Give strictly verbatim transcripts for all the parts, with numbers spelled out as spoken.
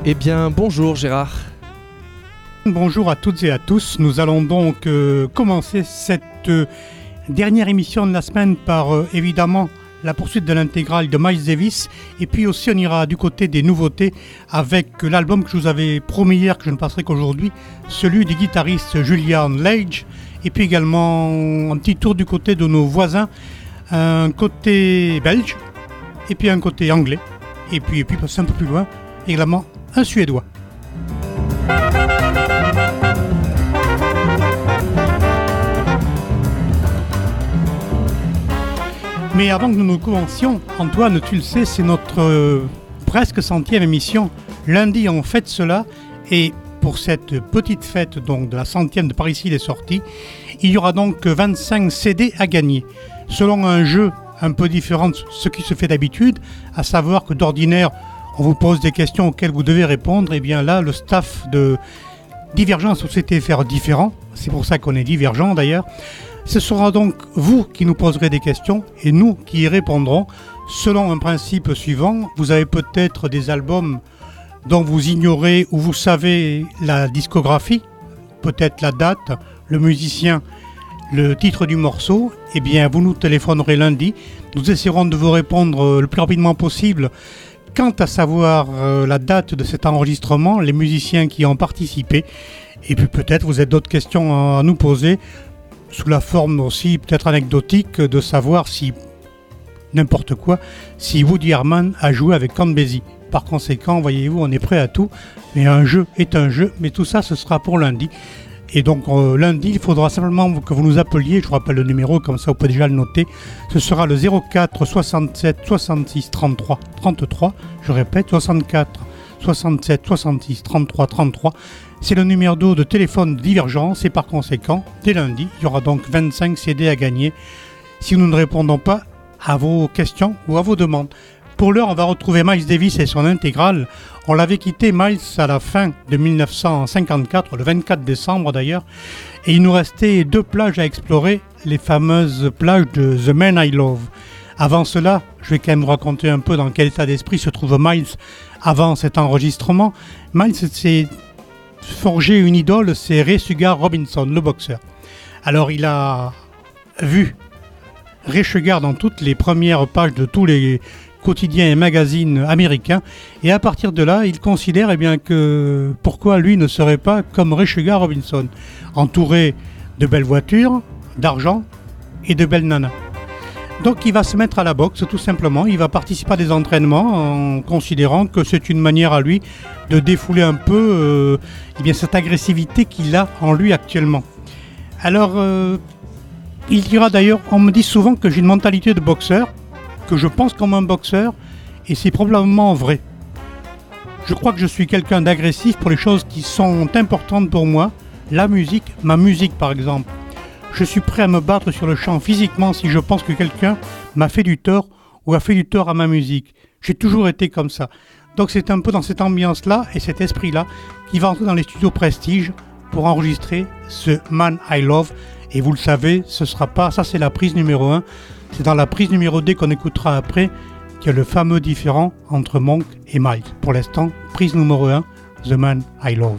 Eh bien, bonjour Gérard. Bonjour à toutes et à tous. Nous allons donc euh, commencer cette euh, dernière émission de la semaine par euh, évidemment la poursuite de l'intégrale de Miles Davis. Et puis aussi on ira du côté des nouveautés avec euh, l'album que je vous avais promis hier, que je ne passerai qu'aujourd'hui, celui du guitariste Julian Lage. Et puis également un petit tour du côté de nos voisins, un côté belge et puis un côté anglais. Et puis, et puis passer un peu plus loin, également un Suédois. Mais avant que nous nous commencions, Antoine, tu le sais, c'est notre euh, presque centième émission. Lundi, on fête cela. Et pour cette petite fête donc, de la centième de Par ici les sorties, il y aura donc vingt-cinq C D à gagner. Selon un jeu un peu différent de ce qui se fait d'habitude, à savoir que d'ordinaire, on vous pose des questions auxquelles vous devez répondre. Et bien là, le staff de Divergence souhaitait faire différent. C'est pour ça qu'on est divergent d'ailleurs. Ce sera donc vous qui nous poserez des questions et nous qui y répondrons selon un principe suivant. Vous avez peut-être des albums dont vous ignorez ou vous savez la discographie, peut-être la date, le musicien, le titre du morceau. Eh bien, vous nous téléphonerez lundi. Nous essaierons de vous répondre le plus rapidement possible. Quant à savoir euh, la date de cet enregistrement, les musiciens qui ont participé, et puis peut-être vous avez d'autres questions à nous poser, sous la forme aussi peut-être anecdotique de savoir si, n'importe quoi, si Woody Herman a joué avec Count Basie. Par conséquent, voyez-vous, on est prêt à tout, mais un jeu est un jeu, mais tout ça ce sera pour lundi. Et donc euh, lundi, il faudra simplement que vous nous appeliez, je vous rappelle le numéro, comme ça vous pouvez déjà le noter. Ce sera le zéro quatre soixante-sept soixante-six trente-trois trente-trois, je répète, soixante-quatre soixante-sept soixante-six trente-trois trente-trois. C'est le numéro de téléphone de Divergence et par conséquent, dès lundi, il y aura donc vingt-cinq C D à gagner si nous ne répondons pas à vos questions ou à vos demandes. Pour l'heure, on va retrouver Miles Davis et son intégrale. On l'avait quitté, Miles, à la fin de dix-neuf cent cinquante-quatre, le vingt-quatre décembre d'ailleurs, et il nous restait deux plages à explorer, les fameuses plages de The Man I Love. Avant cela, je vais quand même vous raconter un peu dans quel état d'esprit se trouve Miles avant cet enregistrement. Miles s'est forgé une idole, c'est Ray Sugar Robinson, le boxeur. Alors il a vu Ray Sugar dans toutes les premières pages de tous les quotidiens et magazines américains, et à partir de là, il considère eh bien, que pourquoi lui ne serait pas comme Ray Sugar Robinson, entouré de belles voitures, d'argent et de belles nanas. Donc il va se mettre à la boxe tout simplement, il va participer à des entraînements en considérant que c'est une manière à lui de défouler un peu euh, eh bien, cette agressivité qu'il a en lui actuellement. Alors euh, il dira d'ailleurs, on me dit souvent que j'ai une mentalité de boxeur, que je pense comme un boxeur, et c'est probablement vrai. Je crois que je suis quelqu'un d'agressif pour les choses qui sont importantes pour moi, la musique, ma musique par exemple. Je suis prêt à me battre sur le champ physiquement si je pense que quelqu'un m'a fait du tort ou a fait du tort à ma musique. J'ai toujours été comme ça. Donc c'est un peu dans cette ambiance-là et cet esprit-là qui va entrer dans les studios Prestige pour enregistrer ce Man I Love. Et vous le savez, ce sera pas, ça c'est la prise numéro un. C'est dans la prise numéro deux qu'on écoutera après qu'il y a le fameux différent entre Monk et Miles. Pour l'instant, prise numéro un, The Man I Love.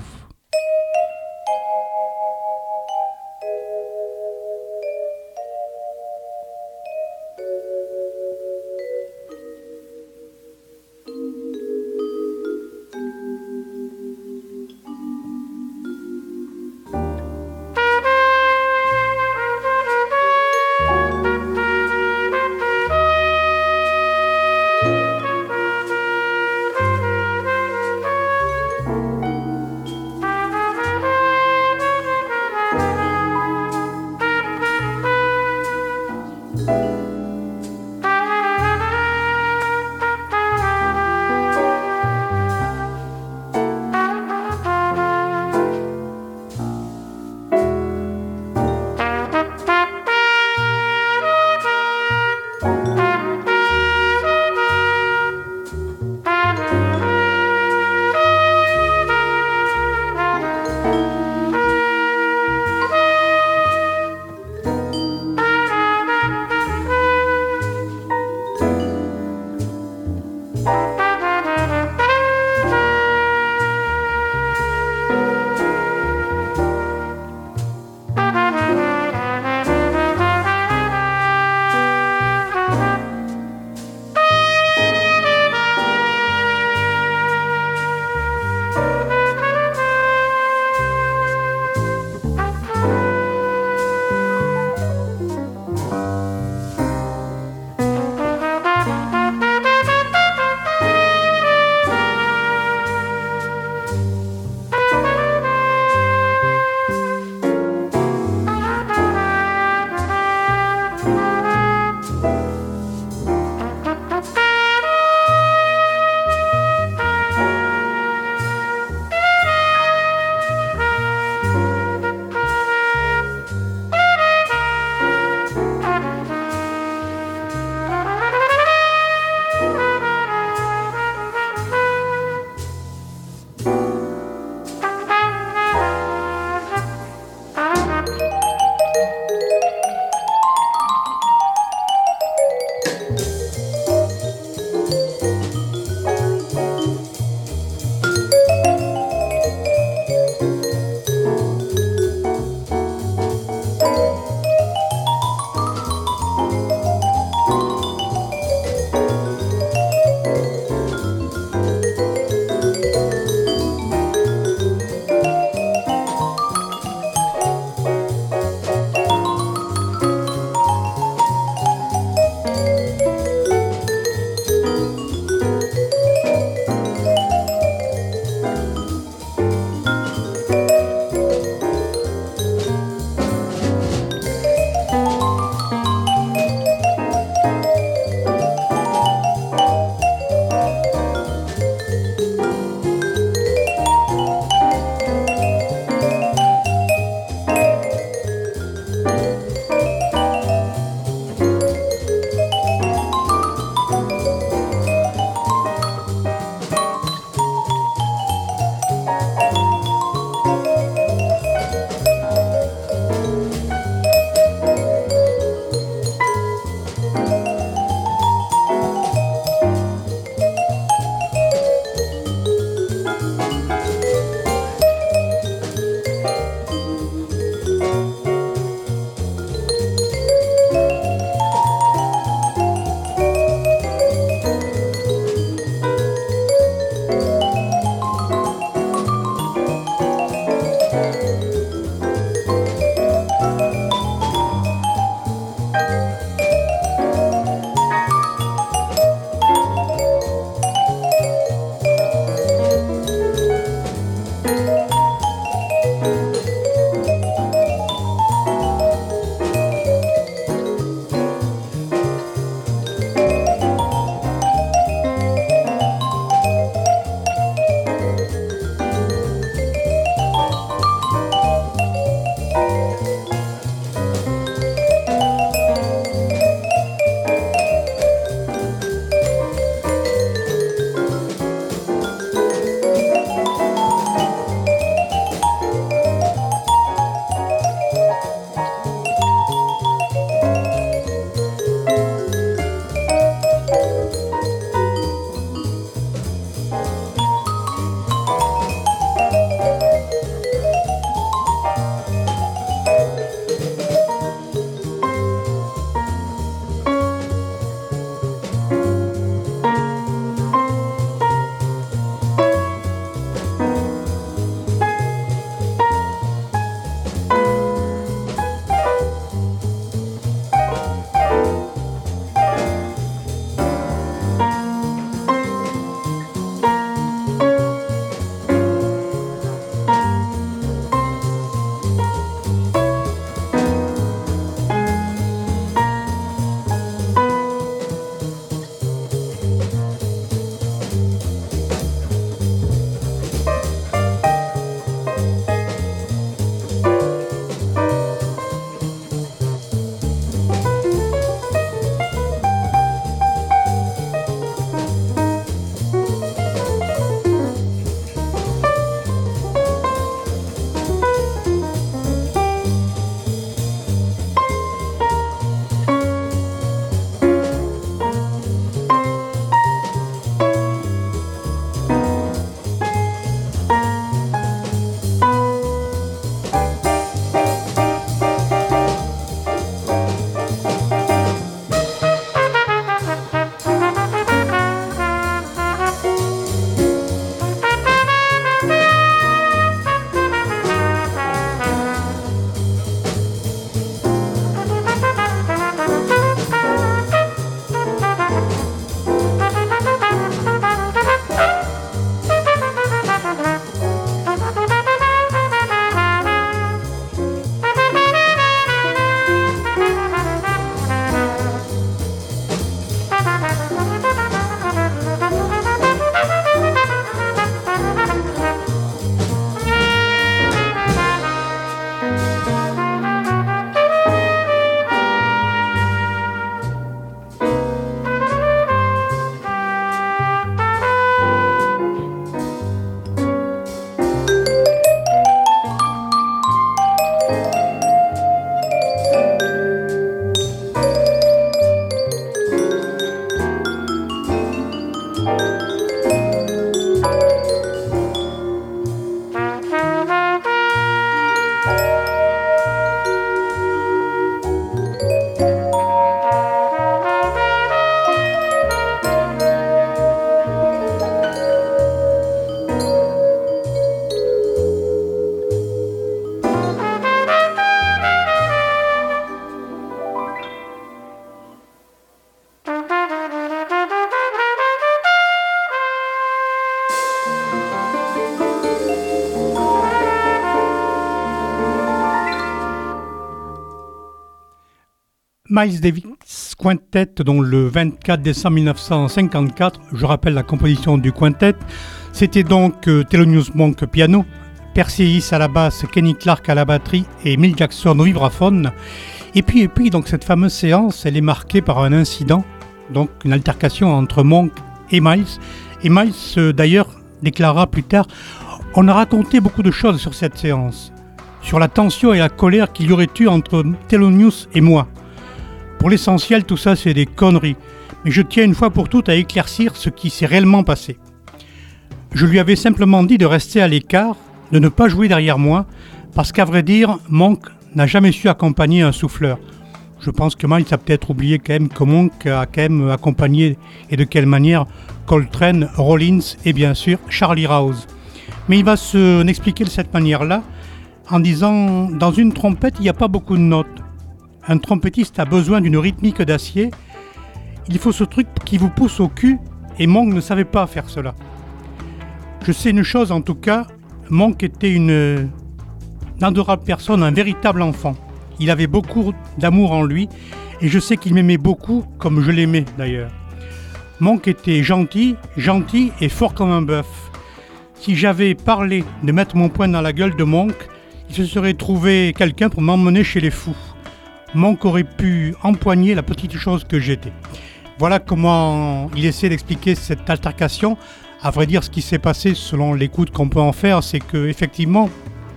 Miles Davis Quintet, dont le vingt-quatre décembre mille neuf cent cinquante-quatre, je rappelle la composition du quintet, c'était donc euh, Thelonious Monk piano, Percy Ellis à la basse, Kenny Clarke à la batterie et Milt Jackson au vibraphone. Et puis, et puis donc cette fameuse séance, elle est marquée par un incident, donc une altercation entre Monk et Miles. Et Miles, euh, d'ailleurs, déclara plus tard: on a raconté beaucoup de choses sur cette séance, sur la tension et la colère qu'il y aurait eu entre Thelonious et moi. Pour l'essentiel, tout ça, c'est des conneries. Mais je tiens une fois pour toutes à éclaircir ce qui s'est réellement passé. Je lui avais simplement dit de rester à l'écart, de ne pas jouer derrière moi, parce qu'à vrai dire, Monk n'a jamais su accompagner un souffleur. Je pense que Miles a peut-être oublié quand même que Monk a quand même accompagné, et de quelle manière, Coltrane, Rollins et bien sûr Charlie Rouse. Mais il va se expliquer de cette manière-là, en disant: dans une trompette, il n'y a pas beaucoup de notes. Un trompettiste a besoin d'une rythmique d'acier. Il faut ce truc qui vous pousse au cul, et Monk ne savait pas faire cela. Je sais une chose en tout cas, Monk était une, une adorable personne, un véritable enfant. Il avait beaucoup d'amour en lui, et je sais qu'il m'aimait beaucoup, comme je l'aimais d'ailleurs. Monk était gentil, gentil et fort comme un bœuf. Si j'avais parlé de mettre mon poing dans la gueule de Monk, il se serait trouvé quelqu'un pour m'emmener chez les fous. Monk aurait pu empoigner la petite chose que j'étais. Voilà comment il essaie d'expliquer cette altercation. À vrai dire, ce qui s'est passé, selon l'écoute qu'on peut en faire, c'est que effectivement,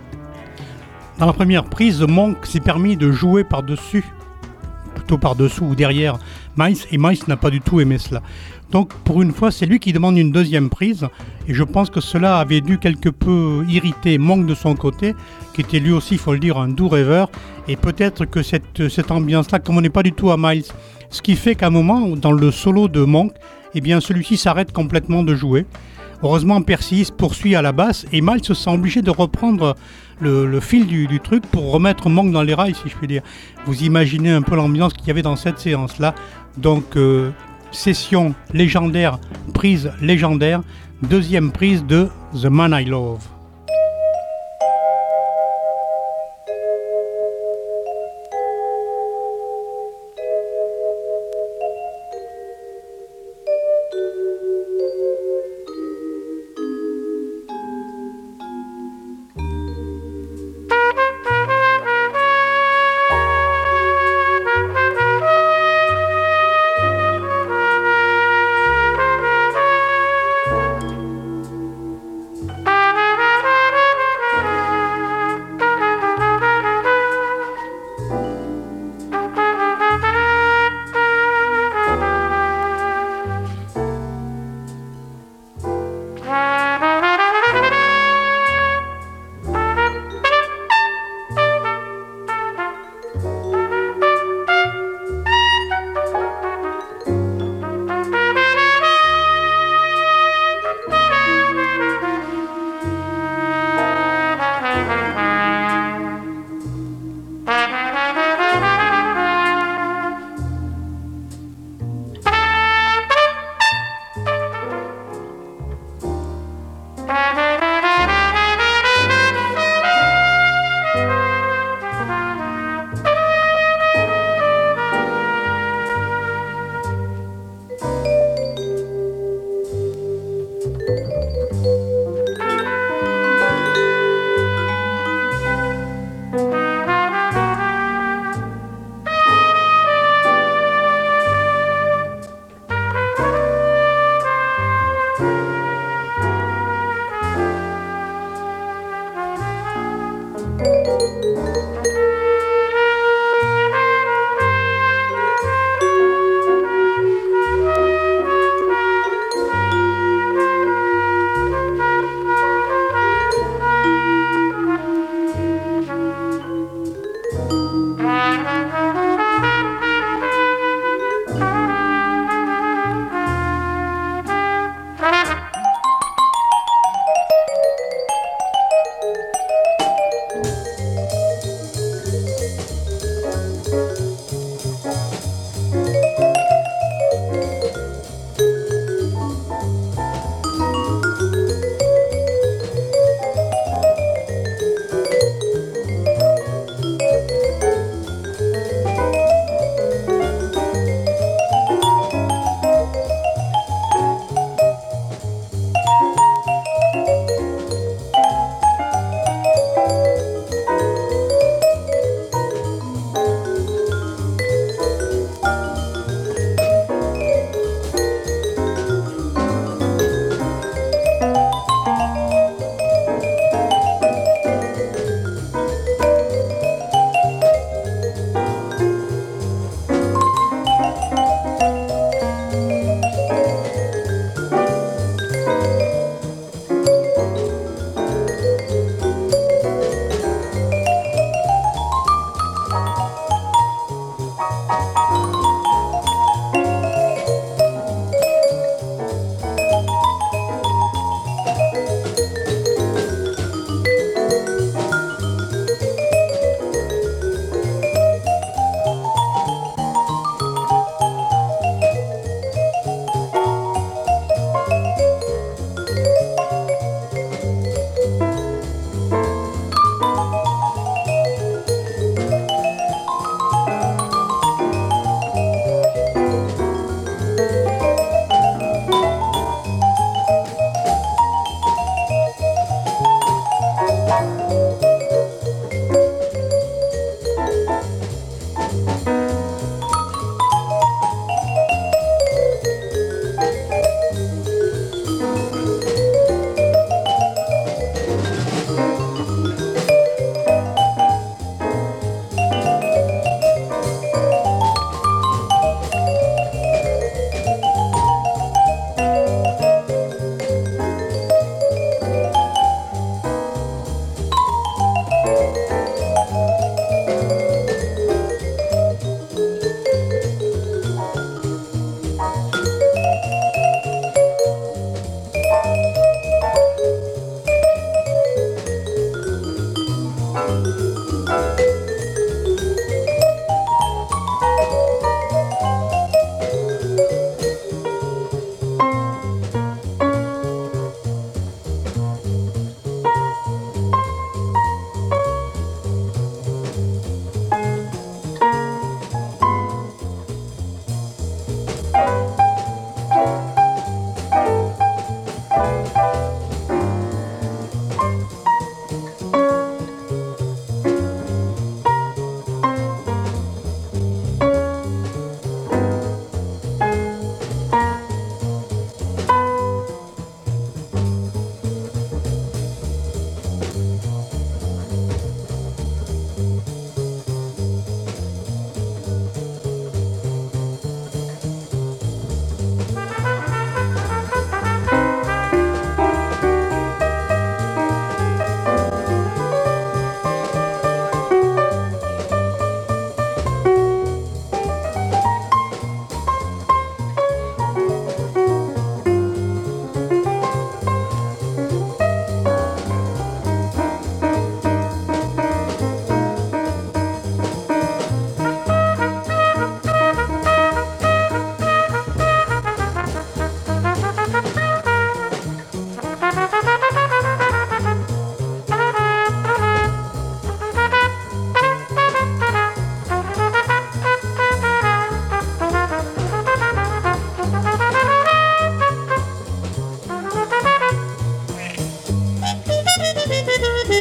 dans la première prise, Monk s'est permis de jouer par-dessus, plutôt par-dessous ou derrière Miles, et Miles n'a pas du tout aimé cela. Donc, pour une fois, c'est lui qui demande une deuxième prise, et je pense que cela avait dû quelque peu irriter Monk de son côté, qui était lui aussi, il faut le dire, un doux rêveur, et peut-être que cette, cette ambiance-là, comme on n'est pas du tout à Miles, ce qui fait qu'à un moment, dans le solo de Monk, eh bien, celui-ci s'arrête complètement de jouer. Heureusement, Percy poursuit à la basse, et Miles se sent obligé de reprendre le, le fil du, du truc pour remettre Monk dans les rails, si je puis dire. Vous imaginez un peu l'ambiance qu'il y avait dans cette séance-là. Donc, euh, session légendaire, prise légendaire, deuxième prise de The Man I Love. Thank you.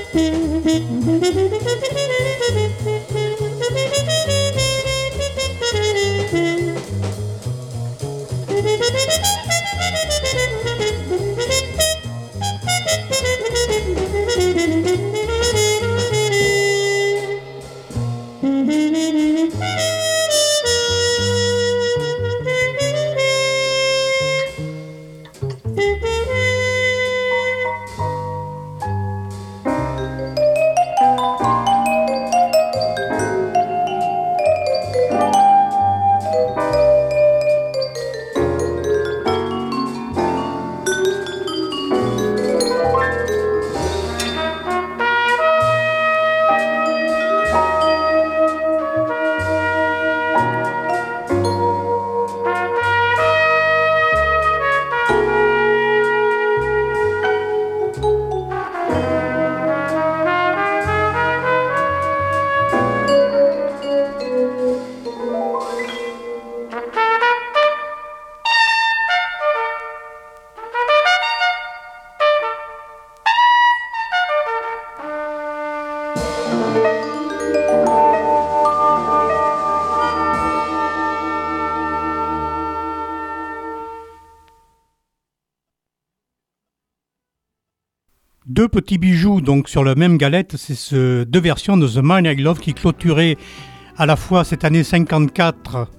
Deux petits bijoux donc sur la même galette, c'est ce, deux versions de The Man I Love qui clôturaient à la fois cette année cinquante-quatre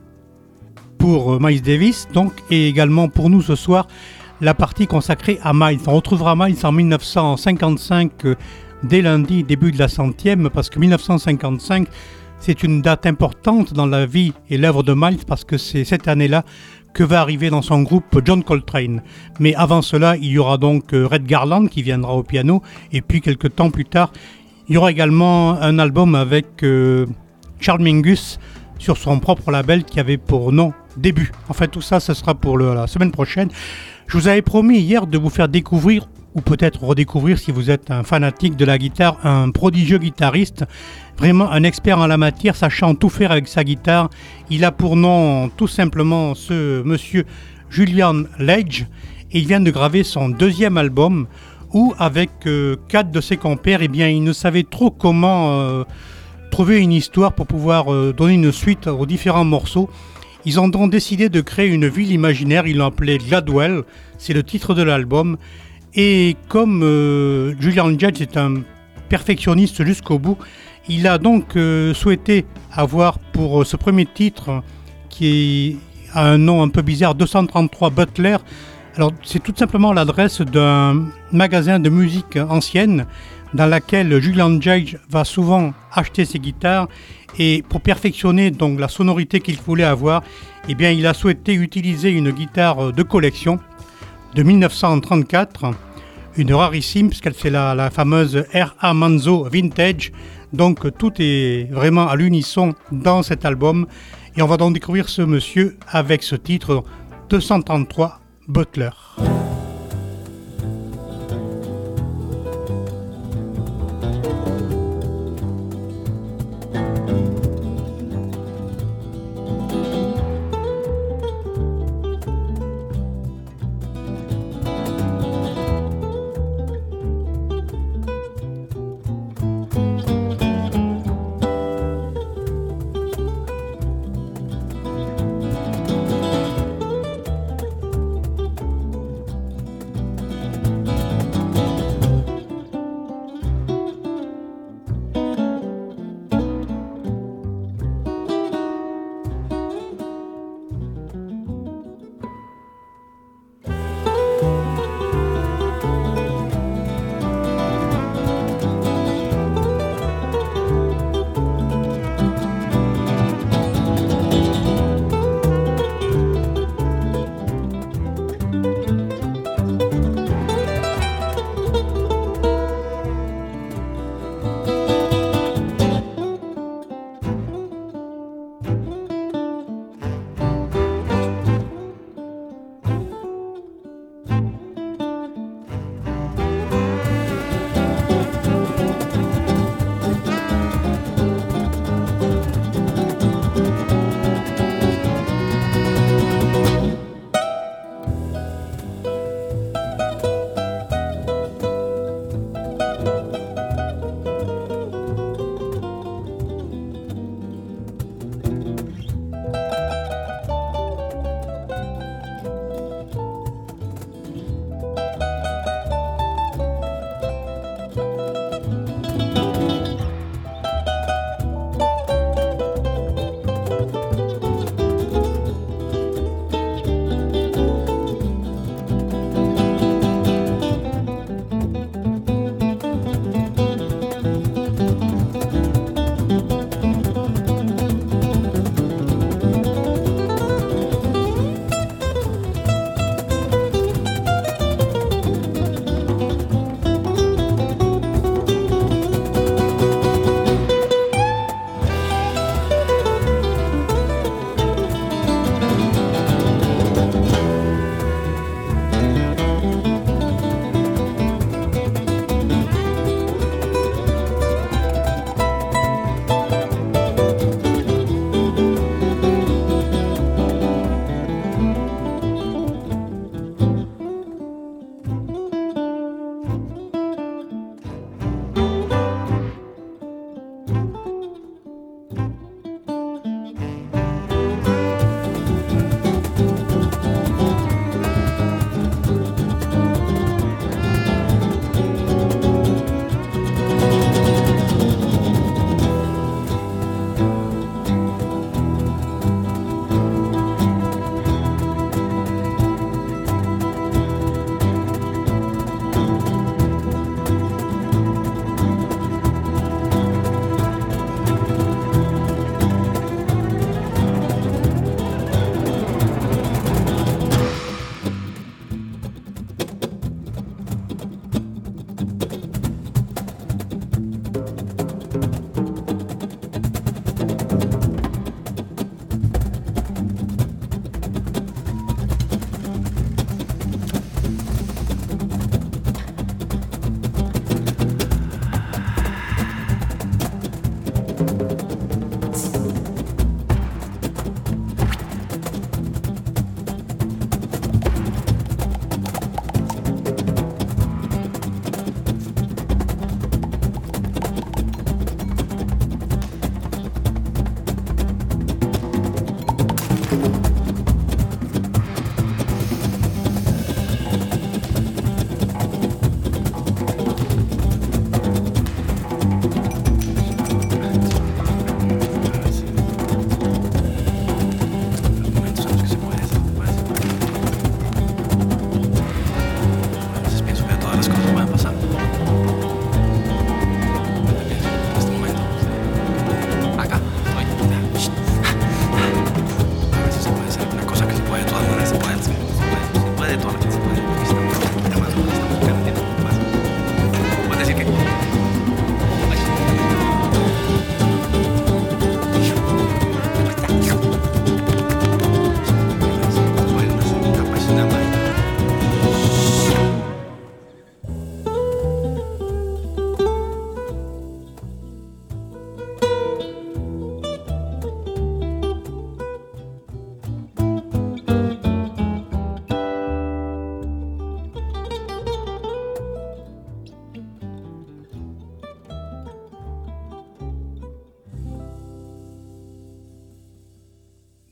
pour Miles Davis donc, et également pour nous ce soir la partie consacrée à Miles. On retrouvera Miles en dix-neuf cent cinquante-cinq euh, dès lundi, début de la centième, parce que dix-neuf cent cinquante-cinq c'est une date importante dans la vie et l'œuvre de Miles parce que c'est cette année-là que va arriver dans son groupe John Coltrane. Mais avant cela, il y aura donc Red Garland qui viendra au piano, et puis quelques temps plus tard, il y aura également un album avec euh, Charles Mingus sur son propre label qui avait pour nom Début. Enfin, tout ça, ce sera pour le, la semaine prochaine. Je vous avais promis hier de vous faire découvrir, ou peut-être redécouvrir si vous êtes un fanatique de la guitare, un prodigieux guitariste, vraiment un expert en la matière, sachant tout faire avec sa guitare. Il a pour nom tout simplement ce monsieur Julian Lage, et il vient de graver son deuxième album où avec euh, quatre de ses compères, eh bien, il ne savait trop comment euh, trouver une histoire pour pouvoir euh, donner une suite aux différents morceaux. Ils ont donc décidé de créer une ville imaginaire, ils l'ont appelée Gladwell, c'est le titre de l'album. Et comme euh, Julian Lage est un perfectionniste jusqu'au bout, il a donc euh, souhaité avoir pour euh, ce premier titre, qui a un nom un peu bizarre, deux cent trente-trois Butler. Alors c'est tout simplement l'adresse d'un magasin de musique ancienne dans laquelle Julian Lage va souvent acheter ses guitares, et pour perfectionner donc la sonorité qu'il voulait avoir, eh bien, il a souhaité utiliser une guitare de collection de dix-neuf cent trente-quatre, une rarissime, puisqu'elle c'est la, la fameuse R A Manzo Vintage. Donc tout est vraiment à l'unisson dans cet album, et on va donc découvrir ce monsieur avec ce titre deux cent trente-trois Butler.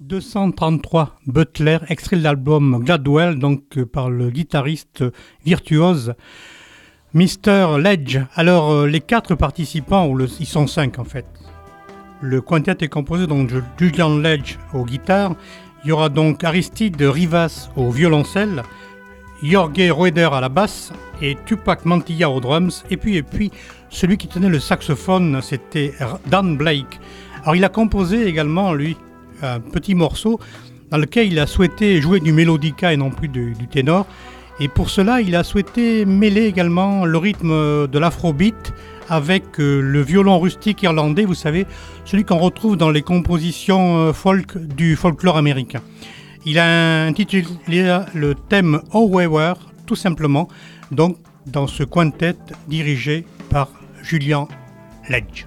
deux cent trente-trois Butler, extrait de l'album Gladwell, donc euh, par le guitariste virtuose mister Ledge. Alors, euh, les quatre participants, ou le, ils sont cinq en fait. Le quintet est composé donc de Julian Ledge aux guitares. Il y aura donc Aristide Rivas au violoncelle, Jorge Roeder à la basse et Tupac Mantilla aux drums. Et puis, et puis celui qui tenait le saxophone, c'était Dan Blake. Alors, il a composé également, lui, un petit morceau dans lequel il a souhaité jouer du mélodica et non plus du, du ténor. Et pour cela, il a souhaité mêler également le rythme de l'afrobeat avec le violon rustique irlandais, vous savez, celui qu'on retrouve dans les compositions folk du folklore américain. Il a intitulé le thème However, tout simplement, donc dans ce quintet dirigé par Julian Ledge.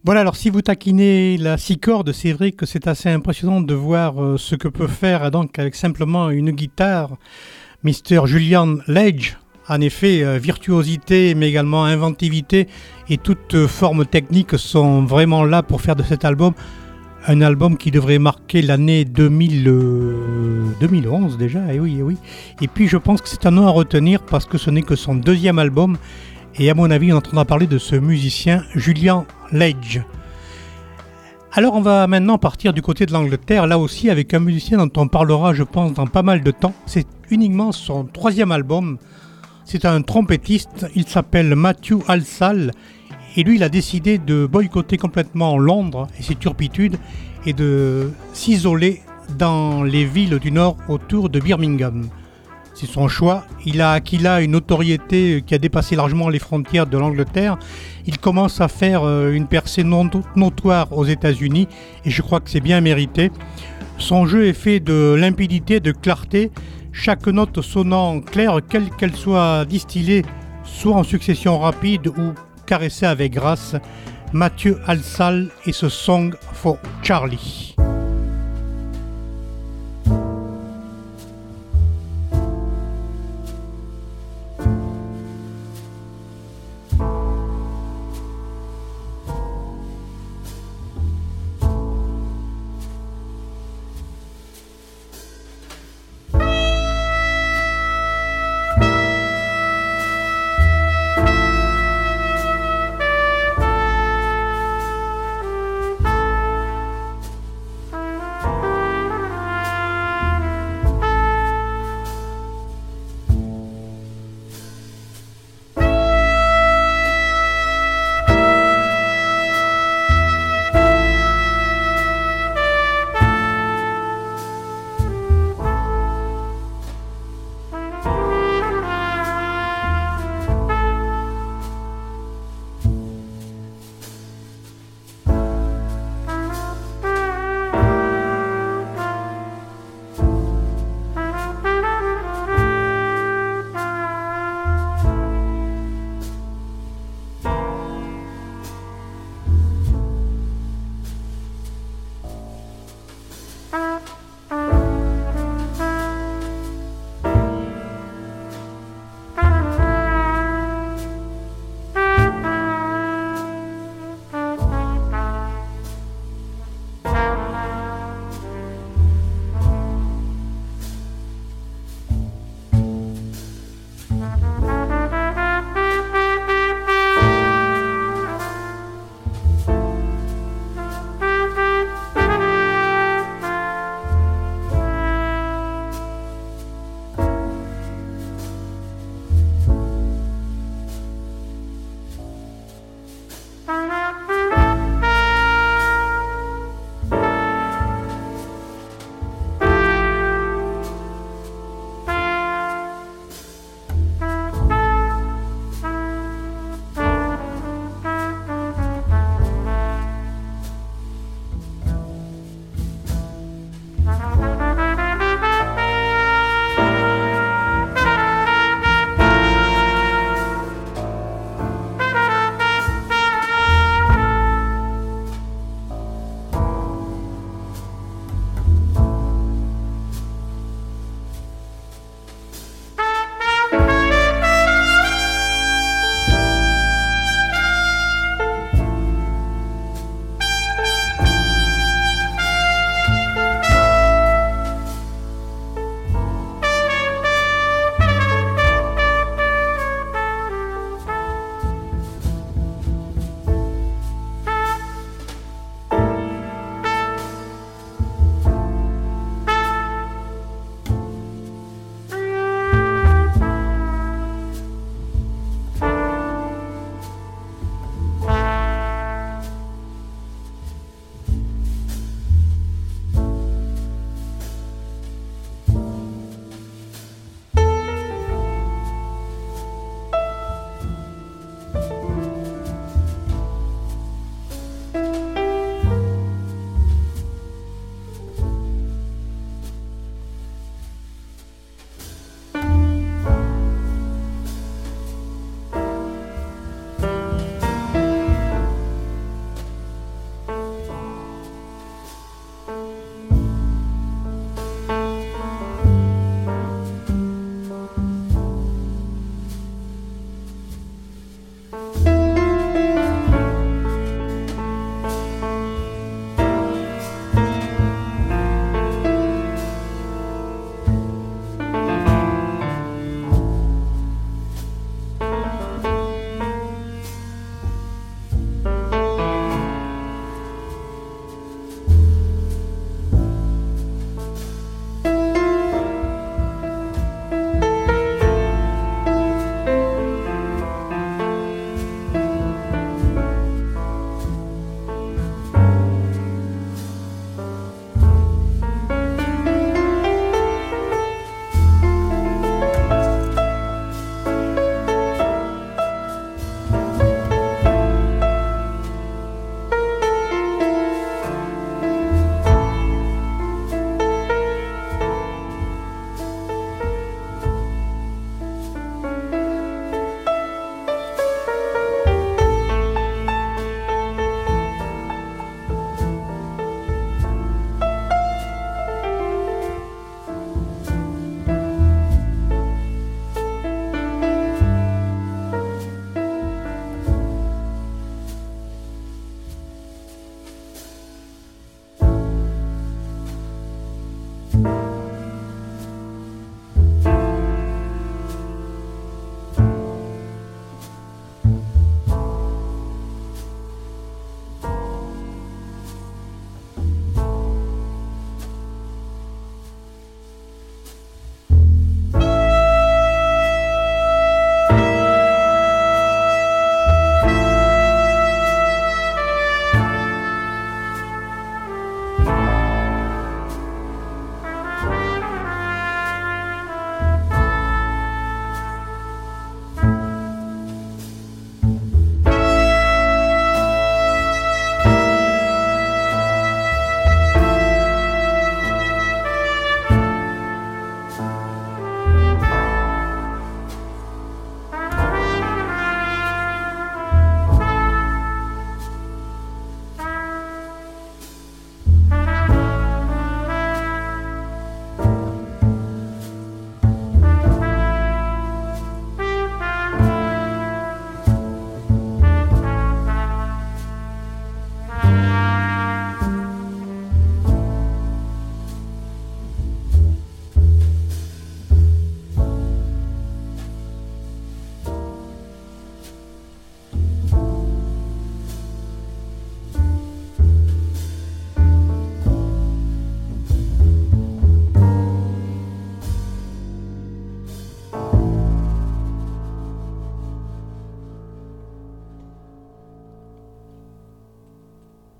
Voilà, alors si vous taquinez la six cordes, c'est vrai que c'est assez impressionnant de voir euh, ce que peut faire donc avec simplement une guitare mister Julian Lage. En effet, euh, virtuosité, mais également inventivité et toute euh, forme technique sont vraiment là pour faire de cet album un album qui devrait marquer l'année deux mille, euh, deux mille onze déjà, et oui, et oui. Et puis je pense que c'est un nom à retenir parce que ce n'est que son deuxième album. Et à mon avis, on entendra parler de ce musicien Julian Lage. Alors on va maintenant partir du côté de l'Angleterre, là aussi avec un musicien dont on parlera, je pense, dans pas mal de temps. C'est uniquement son troisième album. C'est un trompettiste, il s'appelle Matthew Halsall. Et lui, il a décidé de boycotter complètement Londres et ses turpitudes et de s'isoler dans les villes du Nord autour de Birmingham. C'est son choix. Il a acquis là une notoriété qui a dépassé largement les frontières de l'Angleterre. Il commence à faire une percée non notoire aux États-Unis et je crois que c'est bien mérité. Son jeu est fait de limpidité, de clarté, chaque note sonnant claire, quelle qu'elle soit distillée, soit en succession rapide ou caressée avec grâce. Matthew Halsall et ce Song for Charlie.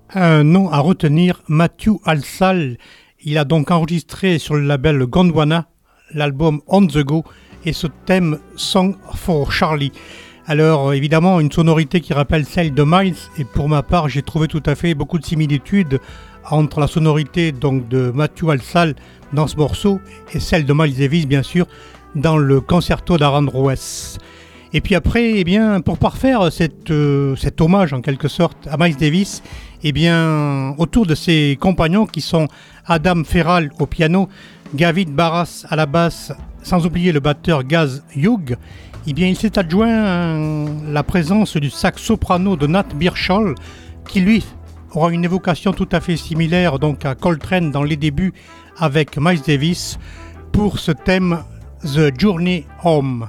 Un nom à retenir, Matthew Halsall. Il a donc enregistré sur le label Gondwana l'album On The Go et ce thème Song for Charlie. Alors évidemment une sonorité qui rappelle celle de Miles, et pour ma part j'ai trouvé tout à fait beaucoup de similitudes entre la sonorité donc de Matthew Halsall dans ce morceau et celle de Miles Davis bien sûr dans le concerto d'Aaron Rowes. Et puis après, eh bien, pour parfaire cette, euh, cet hommage en quelque sorte à Miles Davis, eh bien, autour de ses compagnons qui sont Adam Ferral au piano, Gavin Barras à la basse, sans oublier le batteur Gaz Hughes, eh bien, il s'est adjoint euh, la présence du sax soprano de Nat Birchall, qui lui aura une évocation tout à fait similaire donc à Coltrane dans les débuts avec Miles Davis pour ce thème The Journey Home.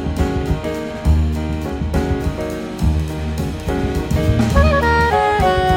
Thank you.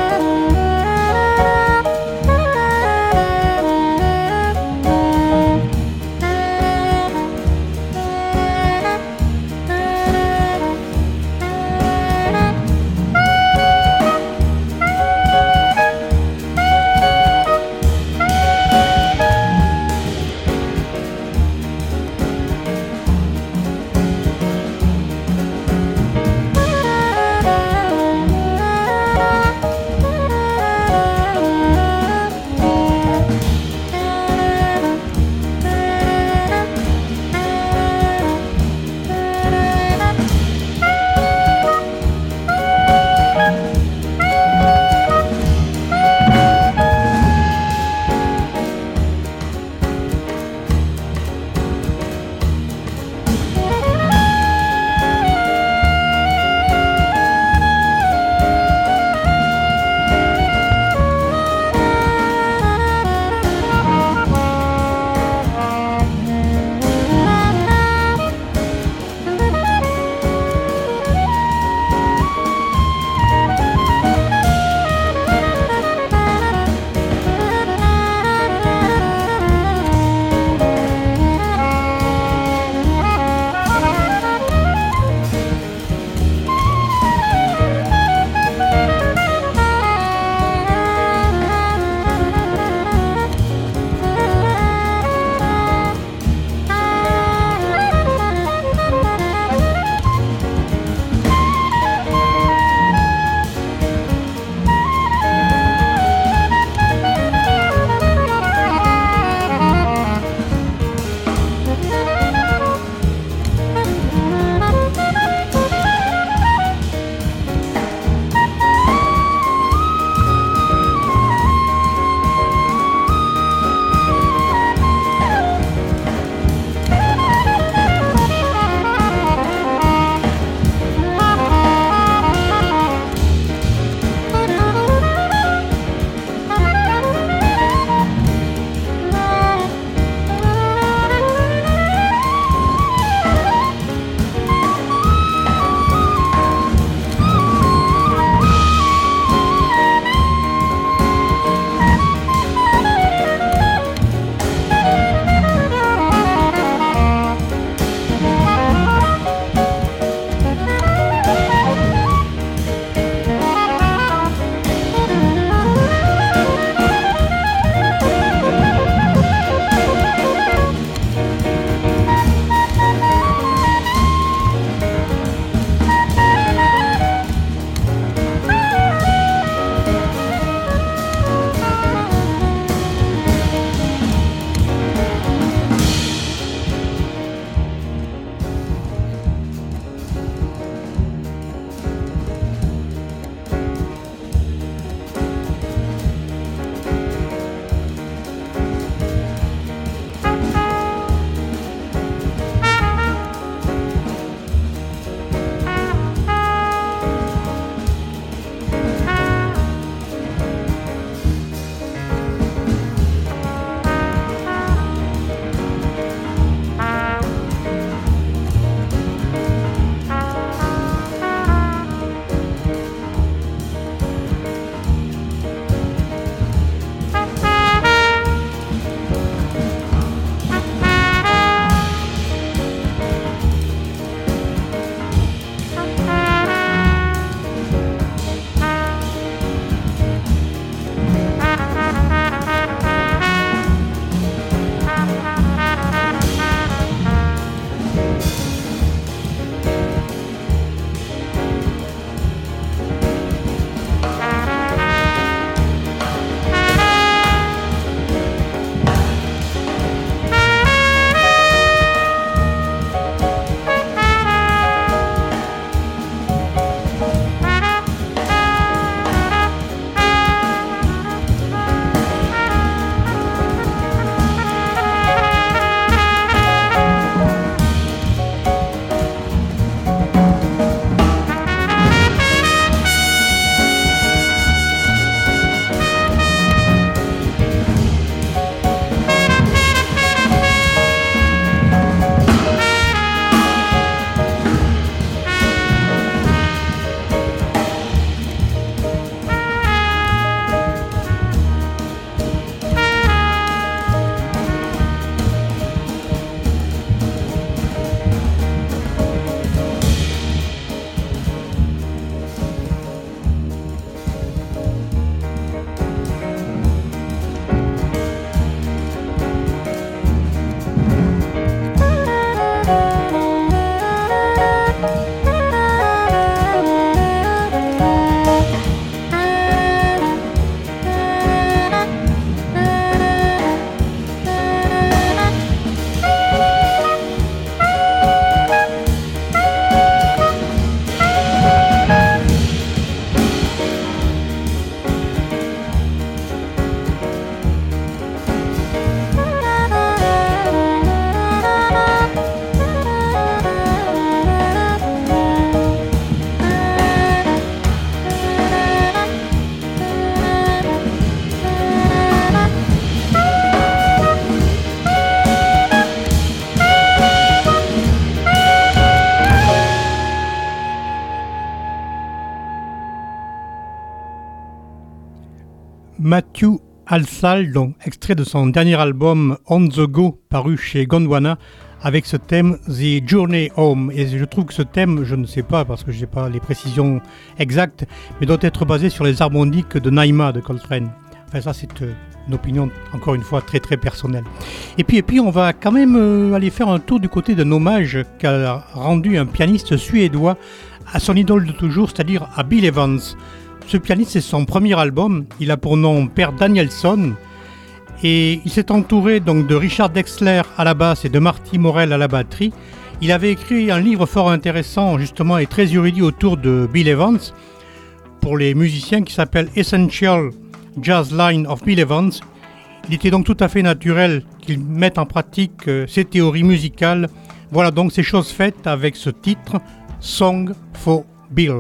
Matthew Halsall, donc extrait de son dernier album On the Go, paru chez Gondwana, avec ce thème The Journey Home. Et je trouve que ce thème, je ne sais pas parce que je n'ai pas les précisions exactes, mais doit être basé sur les harmoniques de Naima de Coltrane. Enfin, ça, c'est une opinion, encore une fois, très très personnelle. Et puis, et puis on va quand même euh, aller faire un tour du côté d'un hommage qu'a rendu un pianiste suédois à son idole de toujours, c'est-à-dire à Bill Evans. Ce pianiste, c'est son premier album. Il a pour nom Père Danielson. Et il s'est entouré donc de Richard Dexler à la basse et de Marty Morell à la batterie. Il avait écrit un livre fort intéressant, justement, et très érudit autour de Bill Evans, pour les musiciens, qui s'appelle Essential Jazz Line of Bill Evans. Il était donc tout à fait naturel qu'il mette en pratique euh, ses théories musicales. Voilà donc ces choses faites avec ce titre, Song for Bill.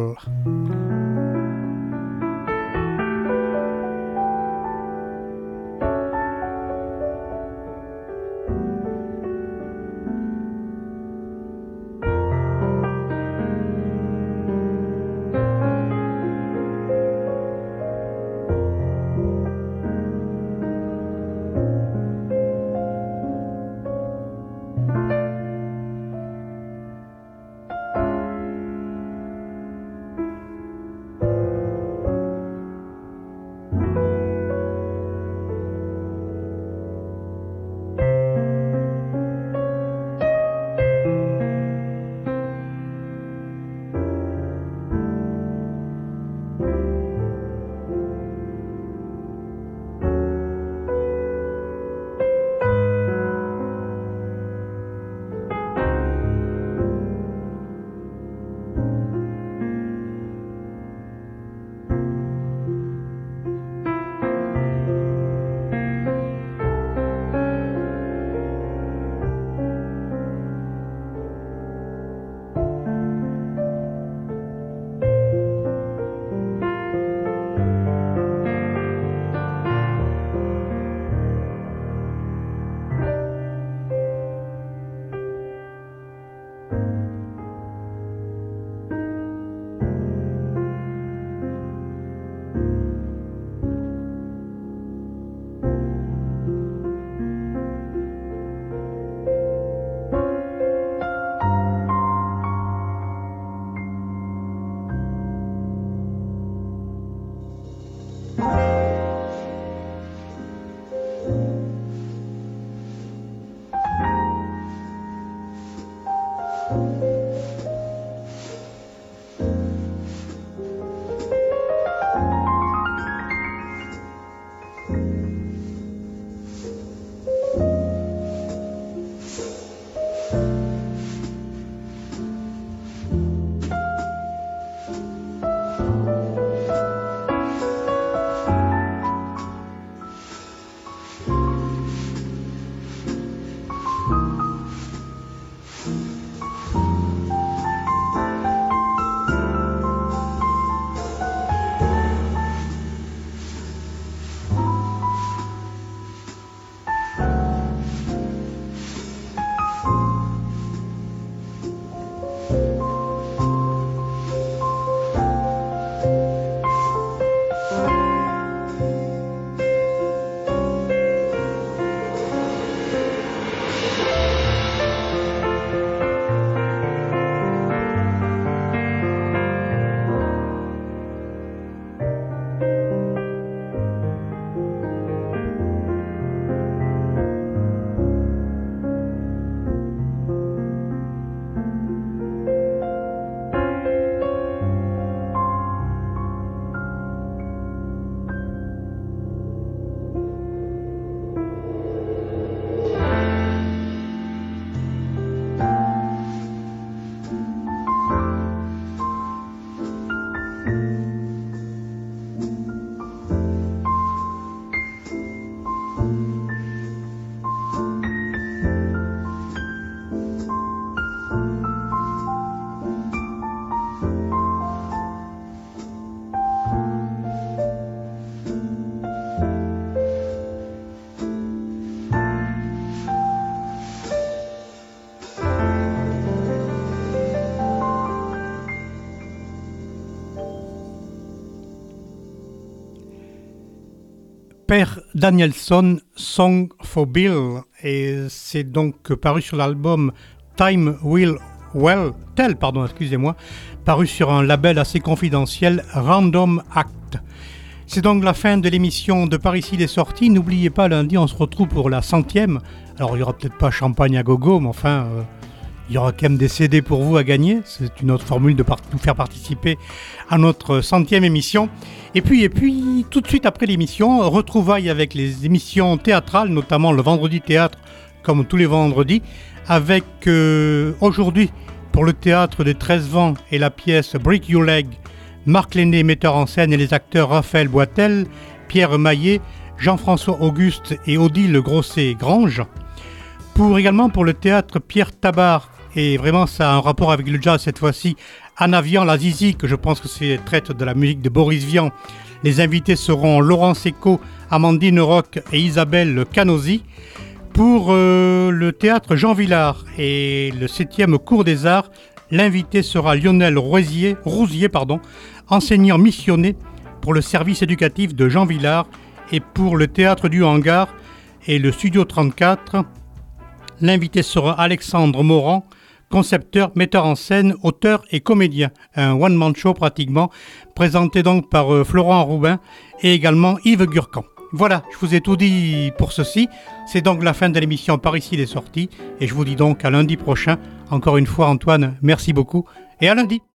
Père Danielson, Song for Bill, et c'est donc paru sur l'album Time Will Well Tell, pardon, excusez-moi, paru sur un label assez confidentiel, Random Act. C'est donc la fin de l'émission de Par ici les sorties. N'oubliez pas, lundi, on se retrouve pour la centième. Alors, il n'y aura peut-être pas champagne à gogo, mais enfin, euh, il y aura quand même des C D pour vous à gagner. C'est une autre formule de part- nous faire participer à notre centième émission. Et puis, et puis, tout de suite après l'émission, retrouvailles avec les émissions théâtrales, notamment le Vendredi Théâtre, comme tous les vendredis, avec euh, aujourd'hui, pour le Théâtre des treize vents et la pièce Break Your Leg, Marc Lenné, metteur en scène, et les acteurs Raphaël Boitel, Pierre Maillet, Jean-François Auguste et Odile Grosset-Grange. Pour également pour le Théâtre Pierre Tabar, et vraiment ça a un rapport avec le jazz cette fois-ci, Anna Vian, la Zizi, que je pense que c'est traite de la musique de Boris Vian. Les invités seront Laurent Secco, Amandine Roch et Isabelle Canosi. Pour euh, le Théâtre Jean Villard et le septième Cours des Arts, l'invité sera Lionel Rousier, Rousier pardon, enseignant missionné pour le service éducatif de Jean Villard. Et pour le Théâtre du Hangar et le Studio trente-quatre, l'invité sera Alexandre Morand, concepteur, metteur en scène, auteur et comédien. Un one-man show pratiquement, présenté donc par euh, Florent Roubin et également Yves Gurcan. Voilà, je vous ai tout dit pour ceci. C'est donc la fin de l'émission Par ici les sorties. Et je vous dis donc à lundi prochain. Encore une fois, Antoine, merci beaucoup. Et à lundi.